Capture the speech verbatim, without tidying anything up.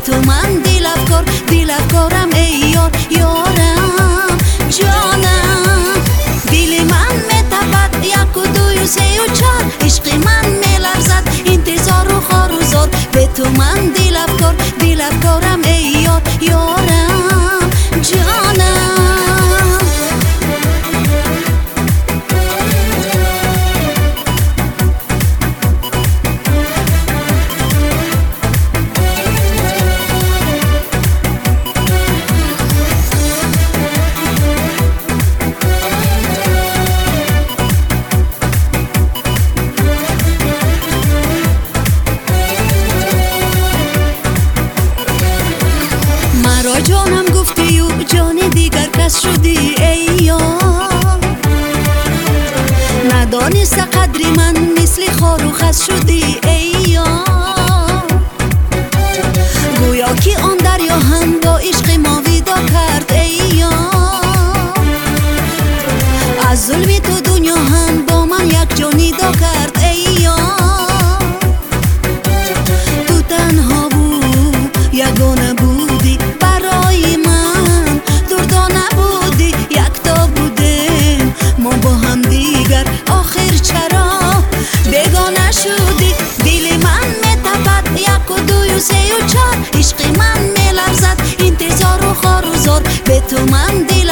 تو من دل افکار دل افکارم ای یار یارم جانم دل من میتپد یک و دوی و سه و چار عشق من میلرزد انتظار و خار و زار به تو من دل افکار دل افکارم ای یار یارم جانم مرا جانم گفتی و جان دیگر کس شدی ای یار ندانست قدر من مثل خار و خس شدی ای یار گویا که آن دریا هم با عشق ما ویدا کرد ای یار از ظلم تو دنیا هم با من یک جا ندا کرد ای یار تو تنها بود یگانه بودی برای من دردانه بودی یکتا بودیم ما با هم دیگر آخر چرا بگانه شدی دل من میتپد یک و دوی و سه و چار عشق من میلرزد انتظار و خار و زار به تو من دل